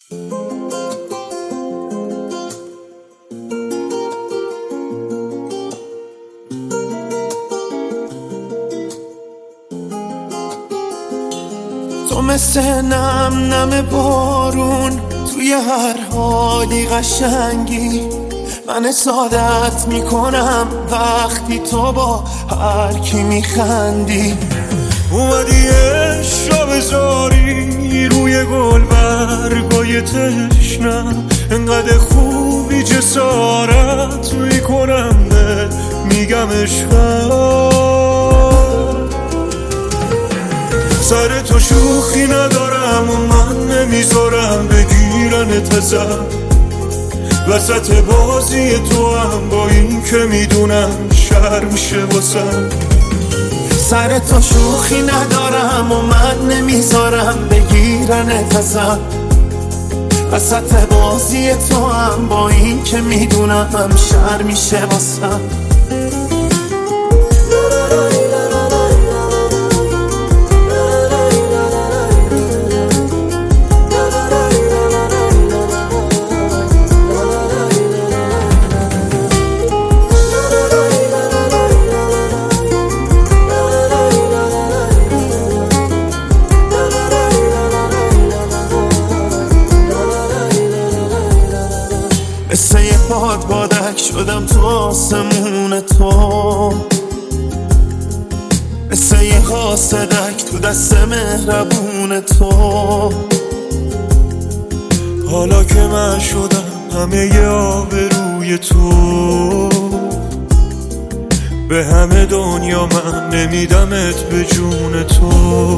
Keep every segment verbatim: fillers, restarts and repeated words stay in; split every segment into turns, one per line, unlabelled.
تو مثل نم نم بارون توی هر حالی قشنگی، من حسادت میکنم وقتی تو با هر کی میخندی. اومدی عشق را بذاری روی گل برگای تشنم، انقدر خوبی جسارت میکنم میگم عشقم. سر تو شوخی ندارم و من نمیذارم بگیرنت ازم، وسط بازی تو هم با این که میدونم شر میشه واسم.
سر تو شوخی ندارم و من نمیذارم بگیرنت ازم، وسط بازی تو هم با این که میدونم شر میشه واسم. مثل یه باد بادک شدم تو آسمون تو، مثل یه قاصدک تو دست مهربون تو.
حالا که من شدم همه ی آبروی تو، به همه دنیا من نمیدمت به جون تو.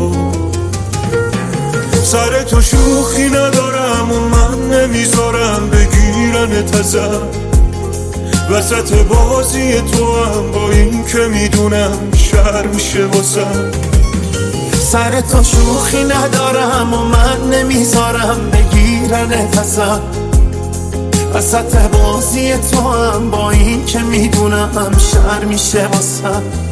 سر تو شوخی ندارم و من نمیذارم بگیرنت ازم، وسط بازی تو هم با این که میدونم شر میشه واسم.
سر تو شوخی ندارم و من نمیذارم بگیرنت ازم، وسط بازی تو هم با این که میدونم شر میشه واسم.